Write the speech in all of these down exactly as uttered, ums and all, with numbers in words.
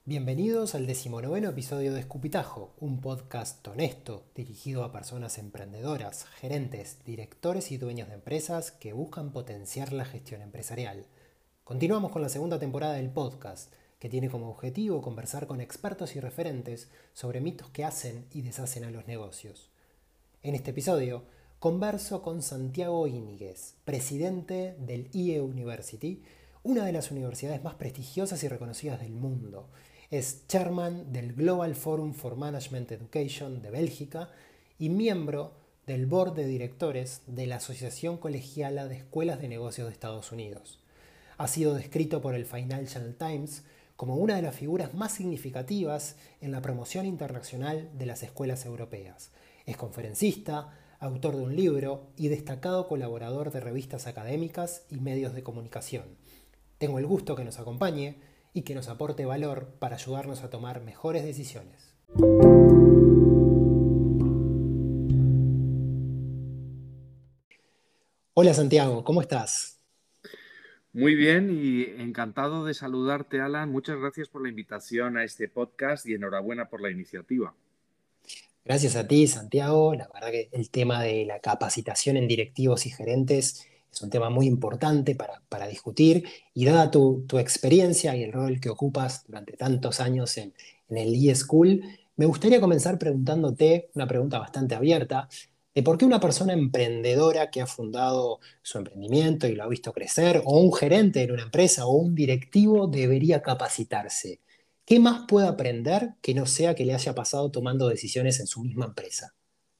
Bienvenidos al decimonoveno episodio de Escupitajo, un podcast honesto dirigido a personas emprendedoras, gerentes, directores y dueños de empresas que buscan potenciar la gestión empresarial. Continuamos con la segunda temporada del podcast, que tiene como objetivo conversar con expertos y referentes sobre mitos que hacen y deshacen a los negocios. En este episodio converso con Santiago Íñiguez, presidente del I E University, una de las universidades más prestigiosas y reconocidas del mundo. Es chairman del Global Forum for Management Education de Bélgica y miembro del board de directores de la Asociación Colegiala de Escuelas de Negocios de Estados Unidos. Ha sido descrito por el Financial Times como una de las figuras más significativas en la promoción internacional de las escuelas europeas. Es conferencista, autor de un libro y destacado colaborador de revistas académicas y medios de comunicación. Tengo el gusto que nos acompañe y que nos aporte valor para ayudarnos a tomar mejores decisiones. Hola Santiago, ¿cómo estás? Muy bien y encantado de saludarte, Alan. Muchas gracias por la invitación a este podcast y enhorabuena por la iniciativa. Gracias a ti, Santiago. La verdad que el tema de la capacitación en directivos y gerentes es un tema muy importante para, para discutir y dada tu, tu experiencia y el rol que ocupas durante tantos años en, en el eSchool, me gustaría comenzar preguntándote una pregunta bastante abierta de por qué una persona emprendedora que ha fundado su emprendimiento y lo ha visto crecer, o un gerente en una empresa, o un directivo debería capacitarse. ¿Qué más puede aprender que no sea que le haya pasado tomando decisiones en su misma empresa?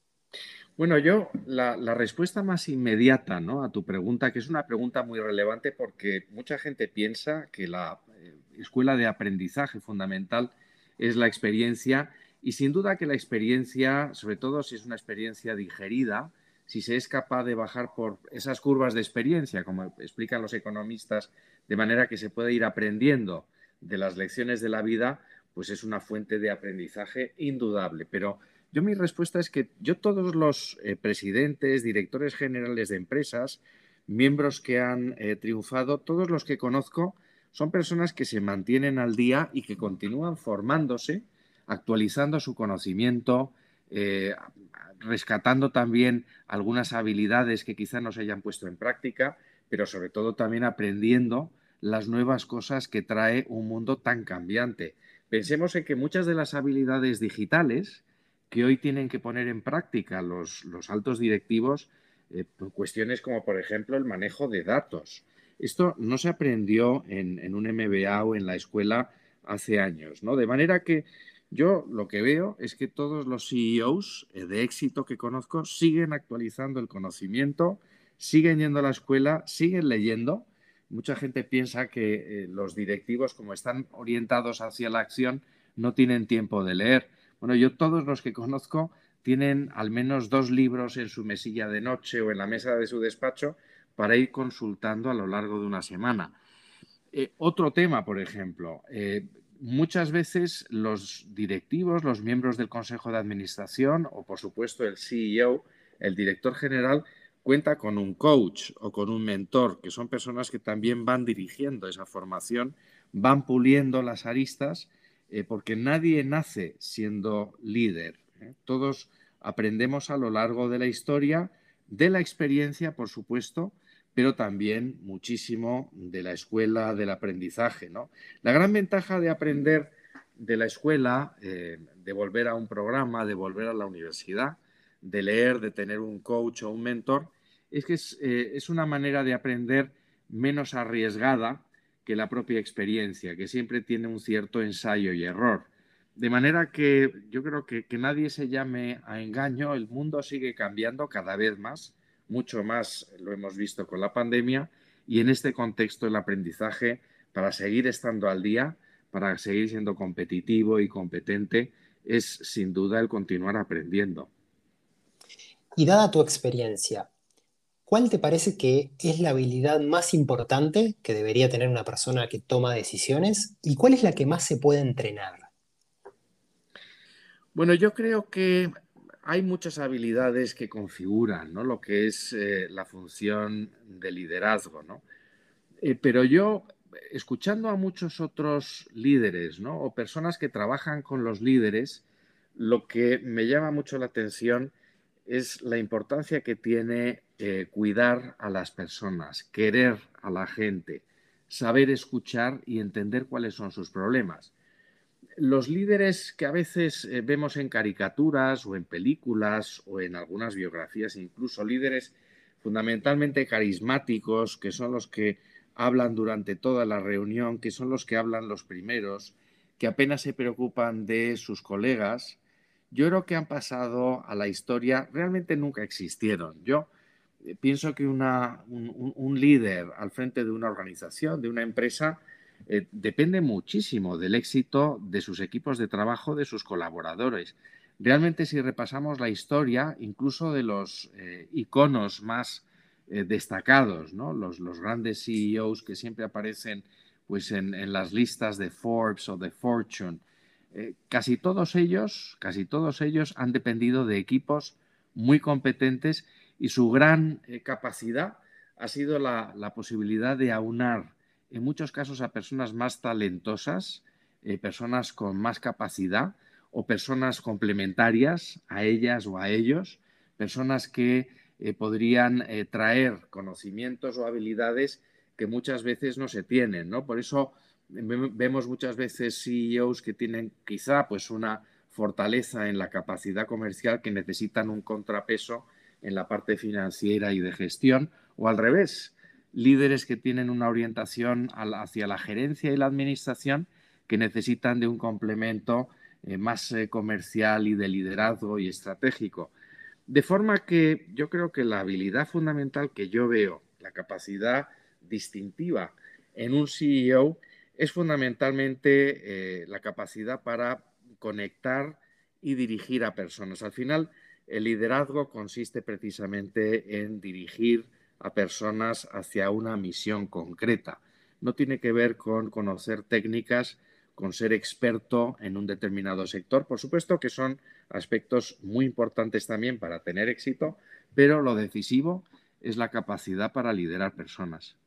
Bueno, yo la, la respuesta más inmediata, ¿no?, a tu pregunta, que es una pregunta muy relevante porque mucha gente piensa que la eh, escuela de aprendizaje fundamental es la experiencia y sin duda que la experiencia, sobre todo si es una experiencia digerida, si se es capaz de bajar por esas curvas de experiencia, como explican los economistas, de manera que se puede ir aprendiendo de las lecciones de la vida, pues es una fuente de aprendizaje indudable. Pero yo mi respuesta es que yo todos los eh, presidentes, directores generales de empresas, miembros que han eh, triunfado, todos los que conozco son personas que se mantienen al día y que continúan formándose, actualizando su conocimiento, eh, rescatando también algunas habilidades que quizá no se hayan puesto en práctica, pero sobre todo también aprendiendo las nuevas cosas que trae un mundo tan cambiante. Pensemos en que muchas de las habilidades digitales que hoy tienen que poner en práctica los, los altos directivos, eh, cuestiones como, por ejemplo, el manejo de datos. Esto no se aprendió en, en un M B A o en la escuela hace años, ¿no? De manera que yo lo que veo es que todos los C E Os de éxito que conozco siguen actualizando el conocimiento, siguen yendo a la escuela, siguen leyendo. Mucha gente piensa que eh, los directivos, como están orientados hacia la acción, no tienen tiempo de leer. Bueno, yo todos los que conozco tienen al menos dos libros en su mesilla de noche o en la mesa de su despacho para ir consultando a lo largo de una semana. Eh, otro tema, por ejemplo, eh, muchas veces los directivos, los miembros del Consejo de Administración o, por supuesto, el C E O, el director general, cuenta con un coach o con un mentor, que son personas que también van dirigiendo esa formación, van puliendo las aristas, eh, porque nadie nace siendo líder, ¿eh? Todos aprendemos a lo largo de la historia, de la experiencia, por supuesto, pero también muchísimo de la escuela, del aprendizaje, ¿no? La gran ventaja de aprender de la escuela, eh, de volver a un programa, de volver a la universidad, de leer, de tener un coach o un mentor, es que es, eh, es una manera de aprender menos arriesgada que la propia experiencia, que siempre tiene un cierto ensayo y error. De manera que yo creo que, que nadie se llame a engaño, el mundo sigue cambiando cada vez más, mucho más lo hemos visto con la pandemia, y en este contexto el aprendizaje, para seguir estando al día, para seguir siendo competitivo y competente, es sin duda el continuar aprendiendo. Y dada tu experiencia, ¿cuál te parece que es la habilidad más importante que debería tener una persona que toma decisiones y cuál es la que más se puede entrenar? Bueno, yo creo que hay muchas habilidades que configuran, ¿no?, lo que es eh, la función de liderazgo, ¿no? Eh, pero yo escuchando a muchos otros líderes, ¿no? O personas que trabajan con los líderes, lo que me llama mucho la atención es la importancia que tiene eh, cuidar a las personas, querer a la gente, saber escuchar y entender cuáles son sus problemas. Los líderes que a veces eh, vemos en caricaturas o en películas o en algunas biografías, incluso líderes fundamentalmente carismáticos, que son los que hablan durante toda la reunión, que son los que hablan los primeros, que apenas se preocupan de sus colegas, yo creo que han pasado a la historia, realmente nunca existieron. Yo eh, pienso que una, un, un líder al frente de una organización, de una empresa, eh, depende muchísimo del éxito de sus equipos de trabajo, de sus colaboradores. Realmente, si repasamos la historia, incluso de los eh, iconos más eh, destacados, ¿no? los, los grandes C E Os que siempre aparecen pues, en, en las listas de Forbes o de Fortune, eh, casi todos ellos, casi todos ellos han dependido de equipos muy competentes y su gran eh, capacidad ha sido la, la posibilidad de aunar en muchos casos a personas más talentosas, eh, personas con más capacidad o personas complementarias a ellas o a ellos, personas que eh, podrían eh, traer conocimientos o habilidades que muchas veces no se tienen, ¿no? Por eso vemos muchas veces C E Os que tienen quizá pues una fortaleza en la capacidad comercial que necesitan un contrapeso en la parte financiera y de gestión, o al revés, líderes que tienen una orientación hacia la gerencia y la administración que necesitan de un complemento eh, más eh, comercial y de liderazgo y estratégico. De forma que yo creo que la habilidad fundamental que yo veo, la capacidad distintiva en un C E O, es fundamentalmente eh, la capacidad para conectar y dirigir a personas. Al final, el liderazgo consiste precisamente en dirigir a personas hacia una misión concreta. No tiene que ver con conocer técnicas, con ser experto en un determinado sector. Por supuesto que son aspectos muy importantes también para tener éxito, pero lo decisivo es la capacidad para liderar personas.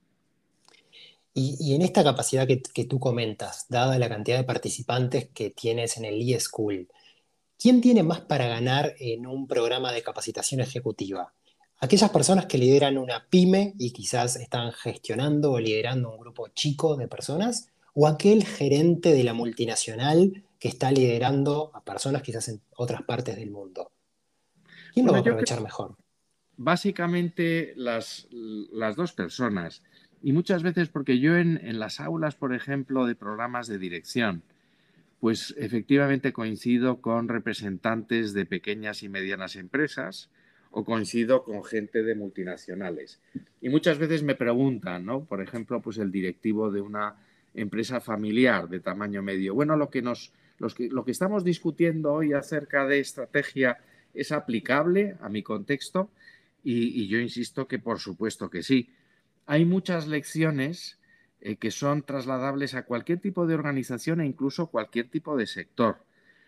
Y, y en esta capacidad que, que tú comentas, dada la cantidad de participantes que tienes en el eSchool, ¿quién tiene más para ganar en un programa de capacitación ejecutiva? ¿Aquellas personas que lideran una pyme y quizás están gestionando o liderando un grupo chico de personas? ¿O aquel gerente de la multinacional que está liderando a personas quizás en otras partes del mundo? ¿Quién lo va Bueno, a yo creo aprovechar mejor? básicamente las, las dos personas. Y muchas veces porque yo en, en las aulas, por ejemplo, de programas de dirección, pues efectivamente coincido con representantes de pequeñas y medianas empresas o coincido con gente de multinacionales. Y muchas veces me preguntan, ¿no? Por ejemplo, pues el directivo de una empresa familiar de tamaño medio. Bueno, lo que, nos, los que, lo que estamos discutiendo hoy acerca de estrategia es aplicable a mi contexto y, y yo insisto que por supuesto que sí. Hay muchas lecciones eh, que son trasladables a cualquier tipo de organización e incluso cualquier tipo de sector.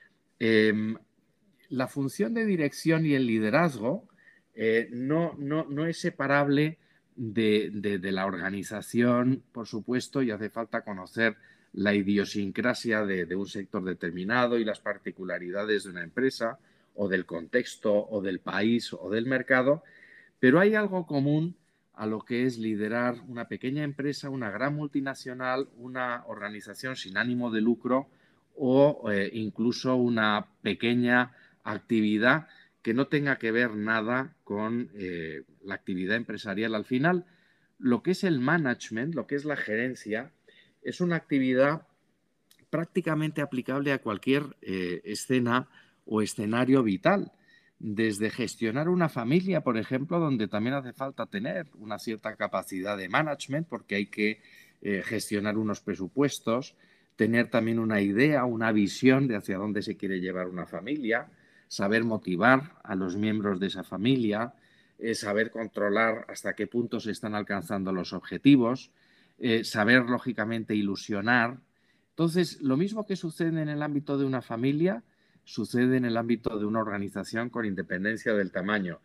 Eh, la función de dirección y el liderazgo eh, no, no, no, es separable de, de, de, la organización, por supuesto, y hace falta conocer la idiosincrasia de, de un sector determinado y las particularidades de una empresa o del contexto o del país o del mercado, pero hay algo común a lo que es liderar una pequeña empresa, una gran multinacional, una organización sin ánimo de lucro o eh, incluso una pequeña actividad que no tenga que ver nada con eh, la actividad empresarial. Al final, lo que es el management, lo que es la gerencia, es una actividad prácticamente aplicable a cualquier eh, escena o escenario vital. Desde gestionar una familia, por ejemplo, donde también hace falta tener una cierta capacidad de management, porque hay que eh, gestionar unos presupuestos, tener también una idea, una visión de hacia dónde se quiere llevar una familia, saber motivar a los miembros de esa familia, eh, saber controlar hasta qué punto se están alcanzando los objetivos, eh, saber, lógicamente, ilusionar. Entonces, lo mismo que sucede en el ámbito de una familia, sucede en el ámbito de una organización con independencia del tamaño.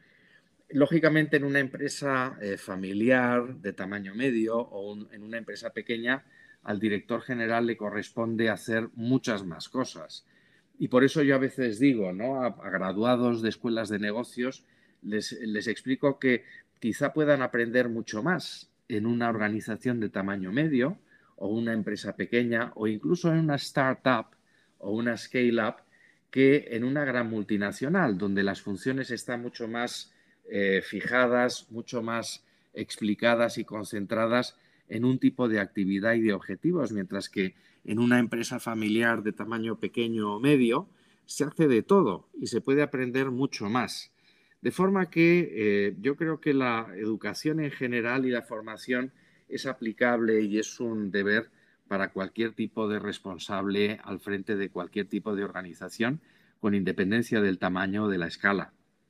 Lógicamente, en una empresa eh, familiar de tamaño medio o un, en una empresa pequeña al director general le corresponde hacer muchas más cosas. Y por eso yo a veces digo, ¿no?, a, a graduados de escuelas de negocios, les, les explico que quizá puedan aprender mucho más en una organización de tamaño medio o una empresa pequeña o incluso en una startup o una scale-up que en una gran multinacional, donde las funciones están mucho más eh, fijadas, mucho más explicadas y concentradas en un tipo de actividad y de objetivos, mientras que en una empresa familiar de tamaño pequeño o medio se hace de todo y se puede aprender mucho más. De forma que eh, yo creo que la educación en general y la formación es aplicable y es un deber para cualquier tipo de responsable al frente de cualquier tipo de organización, con independencia del tamaño o de la escala.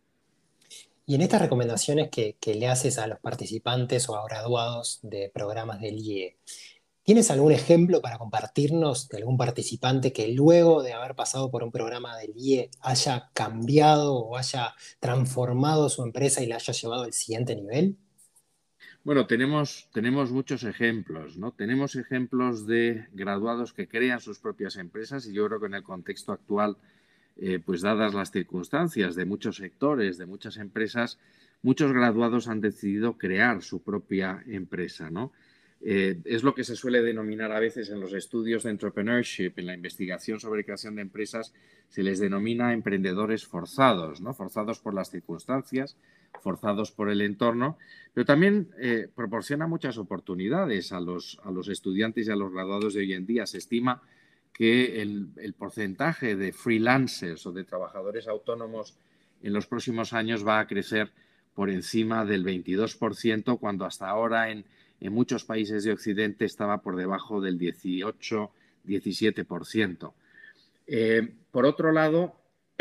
Y en estas recomendaciones que, que le haces a los participantes o a graduados de programas del I E, ¿tienes algún ejemplo para compartirnos de algún participante que luego de haber pasado por un programa del I E haya cambiado o haya transformado su empresa y la haya llevado al siguiente nivel? Bueno, tenemos, tenemos muchos ejemplos, ¿no? Tenemos ejemplos de graduados que crean sus propias empresas y yo creo que en el contexto actual, eh, pues dadas las circunstancias de muchos sectores, de muchas empresas, muchos graduados han decidido crear su propia empresa, ¿no? Eh, es lo que se suele denominar a veces en los estudios de entrepreneurship, en la investigación sobre creación de empresas, se les denomina emprendedores forzados, ¿no? Forzados por las circunstancias, forzados por el entorno, pero también eh, proporciona muchas oportunidades a los, a los estudiantes y a los graduados de hoy en día. Se estima que el, el porcentaje de freelancers o de trabajadores autónomos en los próximos años va a crecer por encima del veintidós por ciento, cuando hasta ahora en, en muchos países de Occidente estaba por debajo del dieciocho diecisiete por ciento. Eh, por otro lado,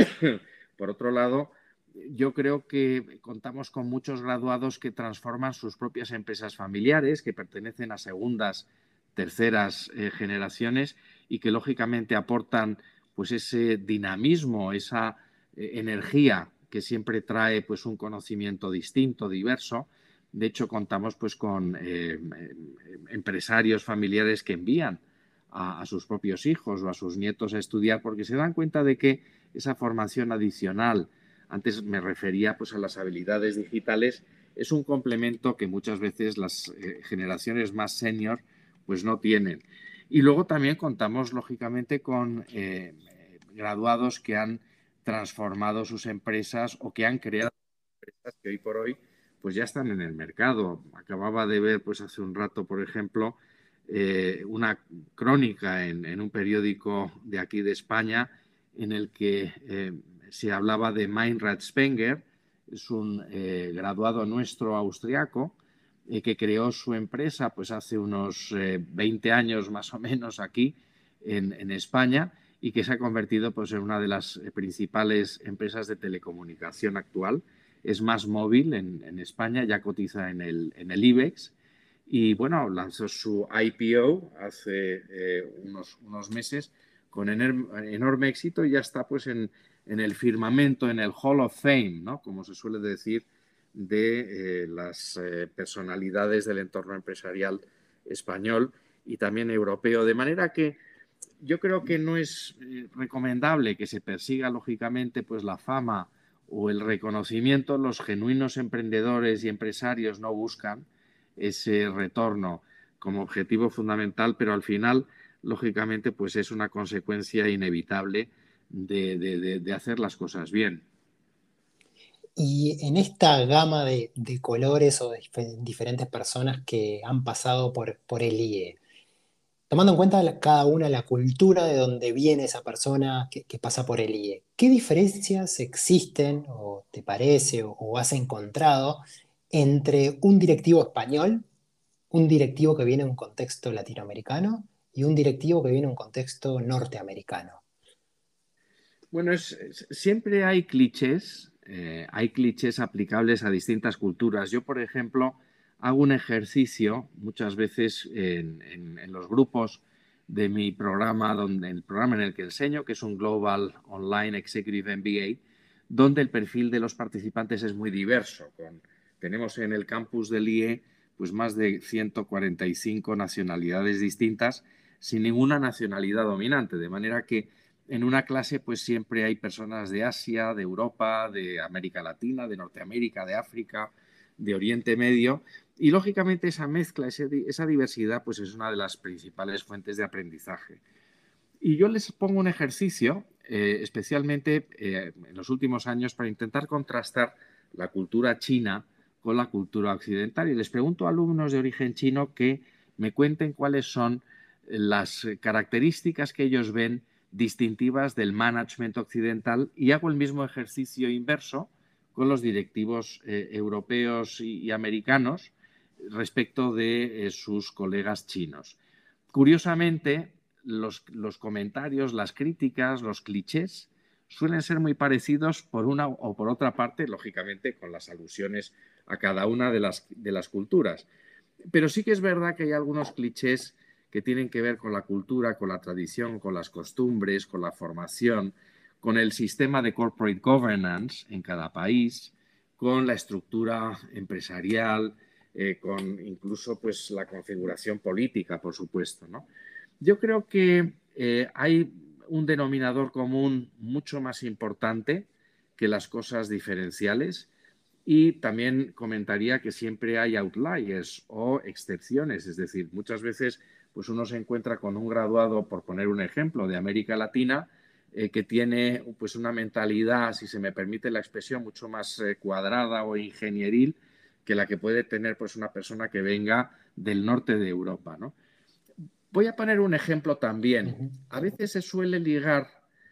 por otro lado, yo creo que contamos con muchos graduados que transforman sus propias empresas familiares, que pertenecen a segundas, terceras eh, generaciones y que lógicamente aportan pues ese dinamismo, esa eh, energía que siempre trae pues un conocimiento distinto, diverso. De hecho, contamos pues con eh, empresarios familiares que envían a, a sus propios hijos o a sus nietos a estudiar porque se dan cuenta de que esa formación adicional, antes me refería pues a las habilidades digitales, es un complemento que muchas veces las eh, generaciones más senior pues no tienen. Y luego también contamos lógicamente con eh, graduados que han transformado sus empresas o que han creado empresas que hoy por hoy pues ya están en el mercado. Acababa de ver pues hace un rato, por ejemplo, eh, una crónica en, en, un periódico de aquí de España en el que eh, se hablaba de Meinrad Spenger, es un eh, graduado nuestro austriaco eh, que creó su empresa pues hace unos eh, veinte años más o menos aquí en, en España y que se ha convertido pues, en una de las principales empresas de telecomunicación actual. Es más móvil en, en España, ya cotiza en el, en el IBEX y bueno, lanzó su I P O hace eh, unos, unos meses con enorme, enorme éxito y ya está pues en, en, el firmamento, en el Hall of Fame, ¿no?, como se suele decir, de eh, las eh, personalidades del entorno empresarial español y también europeo. De manera que yo creo que no es eh, recomendable que se persiga lógicamente pues la fama o el reconocimiento. Los genuinos emprendedores y empresarios no buscan ese retorno como objetivo fundamental, pero al final, lógicamente, pues es una consecuencia inevitable de, de, de, de hacer las cosas bien. Y en esta gama de, de colores o de dif- diferentes personas que han pasado por, por el I E, tomando en cuenta la- cada una la cultura de donde viene esa persona que, que pasa por el I E, ¿qué diferencias existen o te parece o, o has encontrado entre un directivo español, un directivo que viene de un contexto latinoamericano y un directivo que viene de un contexto norteamericano? Bueno, es, es, siempre hay clichés, eh, hay clichés aplicables a distintas culturas. Yo, por ejemplo, hago un ejercicio muchas veces en, en, en los grupos de mi programa, donde, el programa en el que enseño, que es un Global Online Executive M B A, donde el perfil de los participantes es muy diverso. Con, tenemos en el campus del I E pues más de ciento cuarenta y cinco nacionalidades distintas sin ninguna nacionalidad dominante, de manera que en una clase pues siempre hay personas de Asia, de Europa, de América Latina, de Norteamérica, de África, de Oriente Medio, y lógicamente esa mezcla, esa diversidad pues es una de las principales fuentes de aprendizaje. Y yo les pongo un ejercicio, eh, especialmente eh, en los últimos años, para intentar contrastar la cultura china con la cultura occidental. Y les pregunto a alumnos de origen chino que me cuenten cuáles son las características que ellos ven distintivas del management occidental, y hago el mismo ejercicio inverso con los directivos eh, europeos y, y americanos respecto de eh, sus colegas chinos. Curiosamente, los, los, comentarios, las críticas, los clichés suelen ser muy parecidos por una o por otra parte, lógicamente con las alusiones a cada una de las, de las culturas. Pero sí que es verdad que hay algunos clichés que tienen que ver con la cultura, con la tradición, con las costumbres, con la formación, con el sistema de corporate governance en cada país, con la estructura empresarial, eh, con incluso pues, la configuración política, por supuesto, ¿no? Yo creo que eh, hay un denominador común mucho más importante que las cosas diferenciales, y también comentaría que siempre hay outliers o excepciones, es decir, muchas veces pues uno se encuentra con un graduado, por poner un ejemplo, de América Latina, eh, que tiene pues una mentalidad, si se me permite la expresión, mucho más eh, cuadrada o ingenieril que la que puede tener pues una persona que venga del norte de Europa, ¿no? Voy a poner un ejemplo también. Uh-huh. A veces se suele ligar,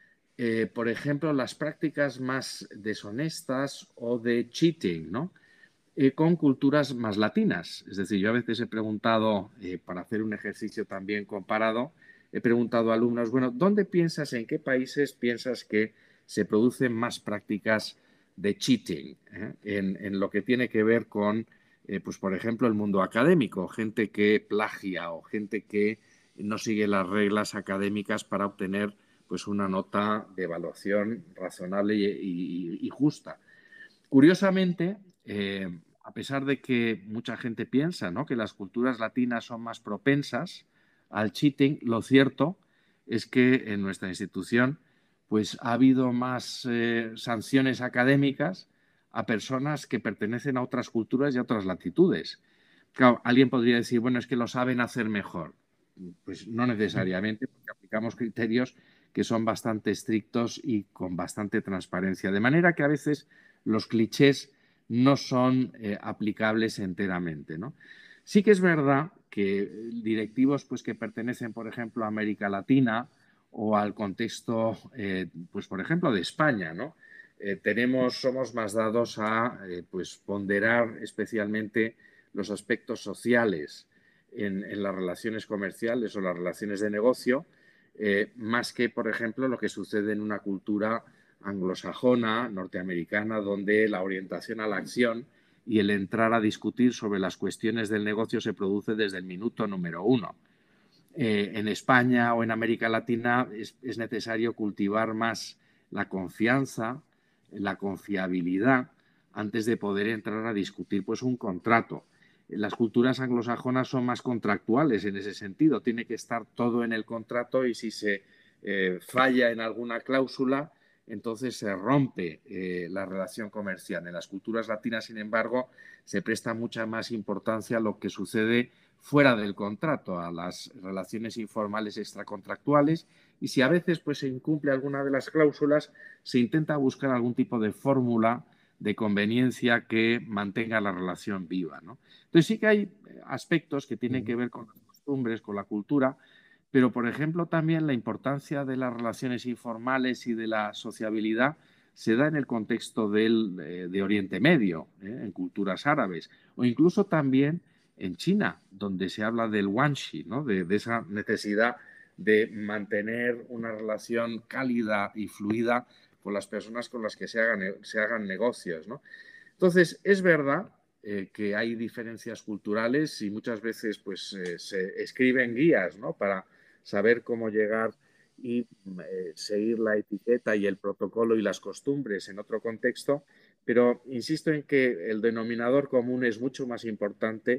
eh, por ejemplo, las prácticas más deshonestas o de cheating, ¿no? Eh, con culturas más latinas. Es decir, yo a veces he preguntado, eh, para hacer un ejercicio también comparado, he preguntado a alumnos, bueno, ¿dónde piensas, en qué países piensas que se producen más prácticas de cheating? ¿eh? En, en, lo que tiene que ver con, eh, pues por ejemplo, el mundo académico, gente que plagia o gente que no sigue las reglas académicas para obtener pues una nota de evaluación razonable y, y, y justa. Curiosamente, eh, a pesar de que mucha gente piensa, ¿no?, que las culturas latinas son más propensas al cheating, lo cierto es que en nuestra institución pues, ha habido más eh, sanciones académicas a personas que pertenecen a otras culturas y a otras latitudes. Claro, alguien podría decir, bueno, es que lo saben hacer mejor. Pues no necesariamente, porque aplicamos criterios que son bastante estrictos y con bastante transparencia. De manera que a veces los clichés no son eh, aplicables enteramente, ¿no? Sí que es verdad que directivos pues, que pertenecen, por ejemplo, a América Latina o al contexto, eh, pues, por ejemplo, de España, ¿no? Eh, tenemos, somos más dados a eh, pues, ponderar especialmente los aspectos sociales en, en las relaciones comerciales o las relaciones de negocio, eh, más que, por ejemplo, lo que sucede en una cultura anglosajona, norteamericana, donde la orientación a la acción y el entrar a discutir sobre las cuestiones del negocio se produce desde el minuto número uno. Eh, en España o en América Latina es, es necesario cultivar más la confianza, la confiabilidad, antes de poder entrar a discutir pues, un contrato. Las culturas anglosajonas son más contractuales en ese sentido. Tiene que estar todo en el contrato, y si se eh, falla en alguna cláusula, entonces se rompe eh, la relación comercial. En las culturas latinas, sin embargo, se presta mucha más importancia a lo que sucede fuera del contrato, a las relaciones informales extracontractuales, y si a veces pues, se incumple alguna de las cláusulas, se intenta buscar algún tipo de fórmula de conveniencia que mantenga la relación viva, ¿no? Entonces sí que hay aspectos que tienen que ver con las costumbres, con la cultura, pero, por ejemplo, también la importancia de las relaciones informales y de la sociabilidad se da en el contexto del, eh, de Oriente Medio, ¿eh? en culturas árabes, o incluso también en China, donde se habla del wanshi, ¿no? de, de esa necesidad de mantener una relación cálida y fluida con las personas con las que se hagan, se hagan negocios, ¿no? Entonces, es verdad eh, que hay diferencias culturales, y muchas veces pues, eh, se escriben guías, ¿no?, para saber cómo llegar y eh, seguir la etiqueta y el protocolo y las costumbres en otro contexto, pero insisto en que el denominador común es mucho más importante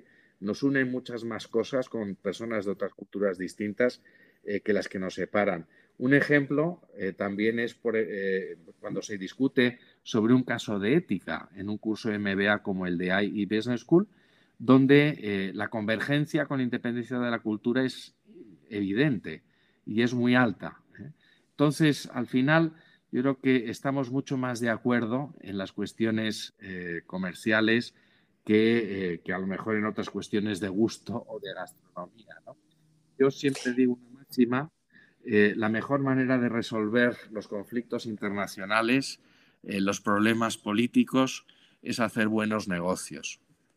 nos unen muchas más cosas con personas de otras culturas distintas eh, que las que nos separan. Un ejemplo eh, también es por, eh, cuando se discute sobre un caso de ética en un curso de M B A como el de I E Business School, donde eh, la convergencia con independencia de la cultura es evidente y es muy alta, ¿eh? Entonces, al final, yo creo que estamos mucho más de acuerdo en las cuestiones eh, comerciales que, eh, que a lo mejor en otras cuestiones de gusto o de gastronomía, ¿no? Yo siempre digo una máxima, eh, la mejor manera de resolver los conflictos internacionales, eh, los problemas políticos, es hacer buenos negocios.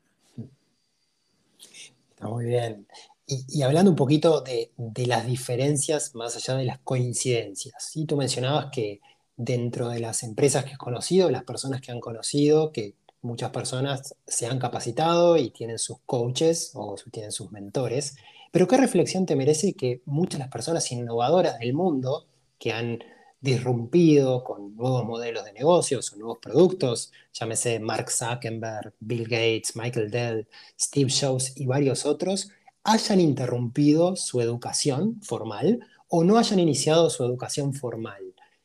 Está muy bien. Y, y hablando un poquito de, de las diferencias más allá de las coincidencias, ¿sí? Tú mencionabas que dentro de las empresas que has conocido, las personas que han conocido, que muchas personas se han capacitado y tienen sus coaches o su- tienen sus mentores, pero ¿qué reflexión te merece que muchas de las personas innovadoras del mundo que han disrumpido con nuevos modelos de negocios o nuevos productos, llámese Mark Zuckerberg, Bill Gates, Michael Dell, Steve Jobs y varios otros, hayan interrumpido su educación formal o no hayan iniciado su educación formal?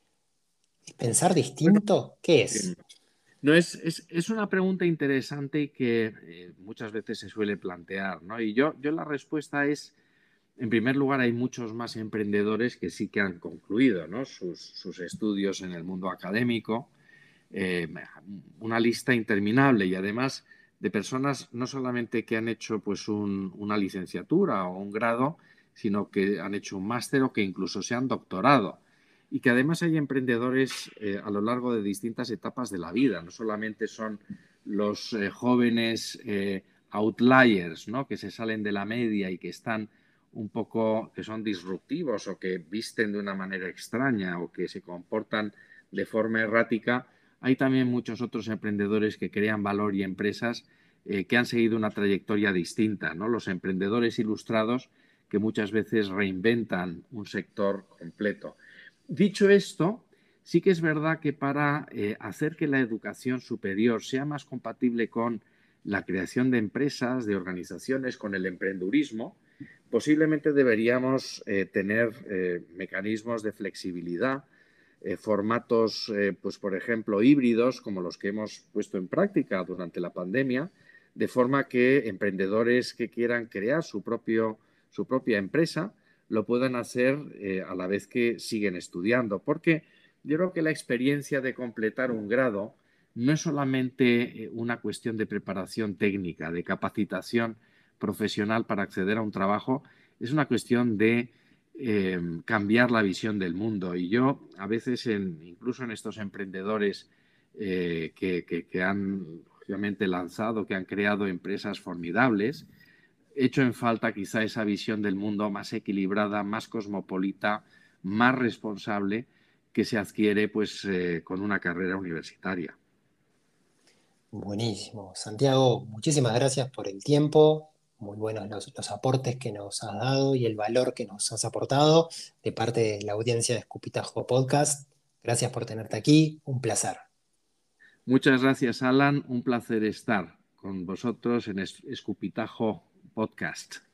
¿Pensar Bueno, distinto? ¿Qué eh, es? no, es, es, es una pregunta interesante y que eh, muchas veces se suele plantear, ¿no? Y yo, yo la respuesta es, en primer lugar, hay muchos más emprendedores que sí que han concluido, ¿no?, sus, sus estudios en el mundo académico, eh, una lista interminable y además de personas no solamente que han hecho pues un, una licenciatura o un grado, sino que han hecho un máster o que incluso se han doctorado. Y que además hay emprendedores eh, a lo largo de distintas etapas de la vida, no solamente son los eh, jóvenes eh, outliers, ¿no?, que se salen de la media y que están un poco, que son disruptivos o que visten de una manera extraña o que se comportan de forma errática. Hay también muchos otros emprendedores que crean valor y empresas eh, que han seguido una trayectoria distinta, ¿no? Los emprendedores ilustrados que muchas veces reinventan un sector completo. Dicho esto, sí que es verdad que para eh, hacer que la educación superior sea más compatible con la creación de empresas, de organizaciones, con el emprendurismo, posiblemente deberíamos eh, tener eh, mecanismos de flexibilidad, eh, formatos, eh, pues por ejemplo, híbridos, como los que hemos puesto en práctica durante la pandemia, de forma que emprendedores que quieran crear su, propio, su propia empresa lo puedan hacer eh, a la vez que siguen estudiando. Porque yo creo que la experiencia de completar un grado no es solamente eh, una cuestión de preparación técnica, de capacitación profesional para acceder a un trabajo, es una cuestión de eh, cambiar la visión del mundo. Y yo a veces, en, incluso en estos emprendedores eh, que, que, que han obviamente lanzado, que han creado empresas formidables, echo en falta quizá esa visión del mundo más equilibrada, más cosmopolita, más responsable que se adquiere pues eh, con una carrera universitaria. Buenísimo. Santiago, muchísimas gracias por el tiempo. Muy buenos los, los aportes que nos has dado y el valor que nos has aportado de parte de la audiencia de Escupitajo Podcast. Gracias por tenerte aquí. Un placer. Muchas gracias, Alan. Un placer estar con vosotros en Escupitajo Podcast.